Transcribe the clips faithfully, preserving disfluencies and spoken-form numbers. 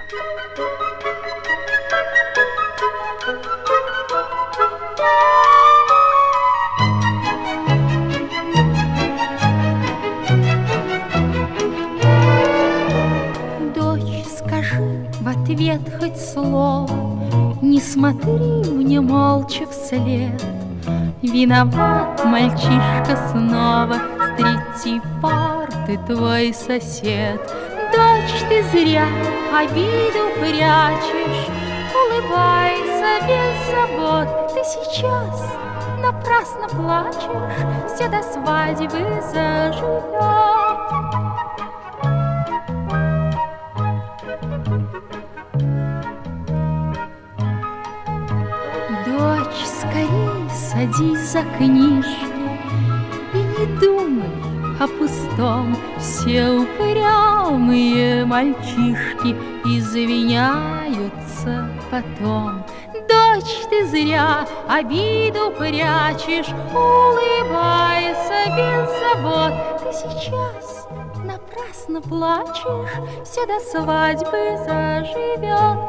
Дочь, скажи в ответ хоть слово, не смотри мне молча вслед. Виноват мальчишка снова, с третьей парты твой сосед. Дочь, ты зря обиду прячешь, улыбайся без забот. Ты сейчас напрасно плачешь, все до свадьбы заживет. Дочь, скорей садись за книжки и не думай о пустом. Все упрямые мальчишки извиняются потом. Дочь, ты зря обиду прячешь, улыбайся без забот. Ты сейчас напрасно плачешь, все до свадьбы заживет.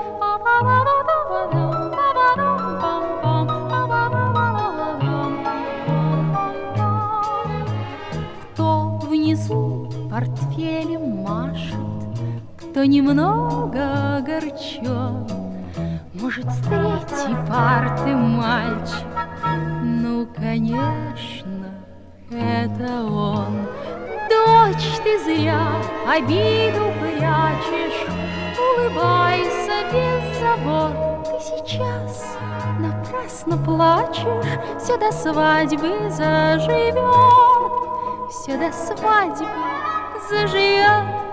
Кто внизу портфелем машет, кто немного огорчен, может, с третьей парты мальчик, ну, конечно, это он. Дочь, ты зря обиду прячешь, улыбайся без забот. Ты сейчас напрасно плачешь, все до свадьбы заживет, все до свадьбы заживет.